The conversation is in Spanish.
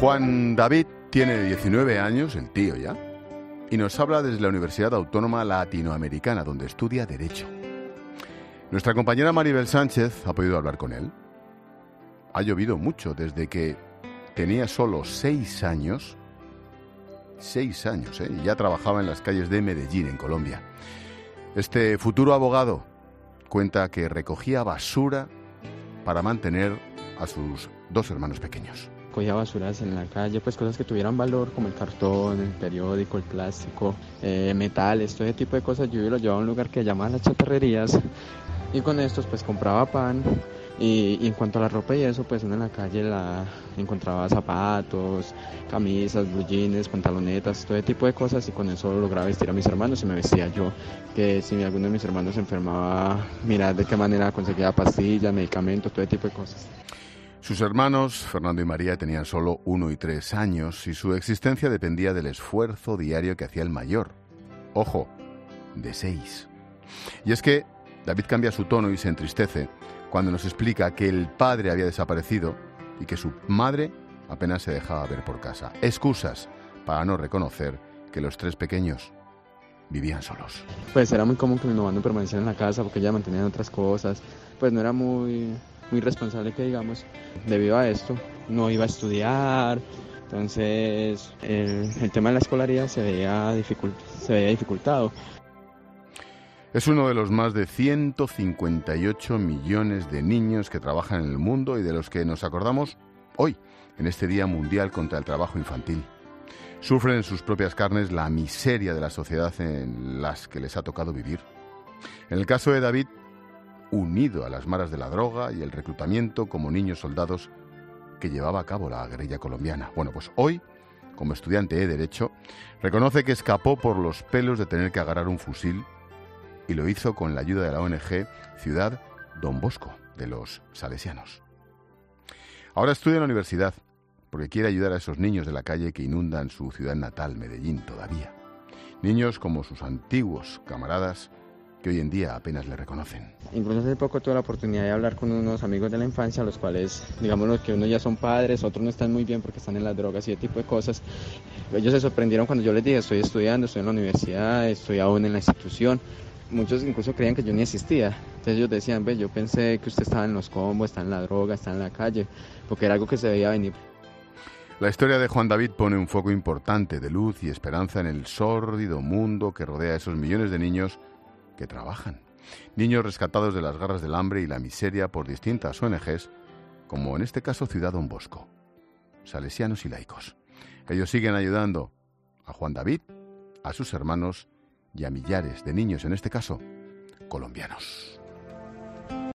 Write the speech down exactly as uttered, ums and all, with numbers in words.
Juan David tiene diecinueve años, el tío ya, y nos habla desde la Universidad Autónoma Latinoamericana, donde estudia Derecho. Nuestra compañera Maribel Sánchez ha podido hablar con él. Ha llovido mucho desde que tenía solo seis años, seis años, ¿eh? y ya trabajaba en las calles de Medellín, en Colombia. Este futuro abogado cuenta que recogía basura para mantener a sus dos hermanos pequeños. Cogía basuras en la calle, pues cosas que tuvieran valor, como el cartón, el periódico, el plástico, eh, metales, todo ese tipo de cosas. Yo lo llevaba a un lugar que llamaban las chatarrerías y con estos pues compraba pan. Y, y en cuanto a la ropa y eso, pues uno en la calle la encontraba zapatos, camisas, blue jeans, pantalonetas, todo ese tipo de cosas, y con eso lograba vestir a mis hermanos y me vestía yo. Que si alguno de mis hermanos se enfermaba, mirar de qué manera conseguía pastillas, medicamentos, todo ese tipo de cosas. Sus hermanos, Fernando y María, tenían solo uno y tres años y su existencia dependía del esfuerzo diario que hacía el mayor. Ojo, de seis. Y es que David cambia su tono y se entristece cuando nos explica que el padre había desaparecido y que su madre apenas se dejaba ver por casa. Excusas para no reconocer que los tres pequeños vivían solos. Pues era muy común que mi mamá no permaneciera en la casa porque ella mantenía en otras cosas. Pues no era muy, muy responsable, que digamos. Debido a esto, no iba a estudiar. Entonces, el, el tema de la escolaridad se veía, dificult, se veía dificultado. Es uno de los más de ciento cincuenta y ocho millones de niños que trabajan en el mundo y de los que nos acordamos hoy, en este Día Mundial contra el Trabajo Infantil. Sufren en sus propias carnes la miseria de la sociedad en las que les ha tocado vivir. En el caso de David, unido a las maras de la droga y el reclutamiento como niños soldados que llevaba a cabo la guerrilla colombiana. Bueno, pues hoy, como estudiante de Derecho, reconoce que escapó por los pelos de tener que agarrar un fusil y lo hizo con la ayuda de la O N G Ciudad Don Bosco, de los salesianos. Ahora estudia en la universidad, porque quiere ayudar a esos niños de la calle que inundan su ciudad natal, Medellín, todavía. Niños como sus antiguos camaradas, que hoy en día apenas le reconocen. Incluso hace poco tuve la oportunidad de hablar con unos amigos de la infancia, los cuales, digamos que unos ya son padres, otros no están muy bien porque están en las drogas y ese tipo de cosas. Ellos se sorprendieron cuando yo les dije, estoy estudiando, estoy en la universidad, estoy aún en la institución. Muchos incluso creían que yo ni existía. Entonces ellos decían, ve, yo pensé que usted estaba en los combos, está en la droga, está en la calle, porque era algo que se veía venir. La historia de Juan David pone un foco importante de luz y esperanza en el sórdido mundo que rodea a esos millones de niños que trabajan. Niños rescatados de las garras del hambre y la miseria por distintas O N Ges, como en este caso Ciudad Don Bosco, salesianos y laicos. Ellos siguen ayudando a Juan David, a sus hermanos y a millares de niños, en este caso, colombianos.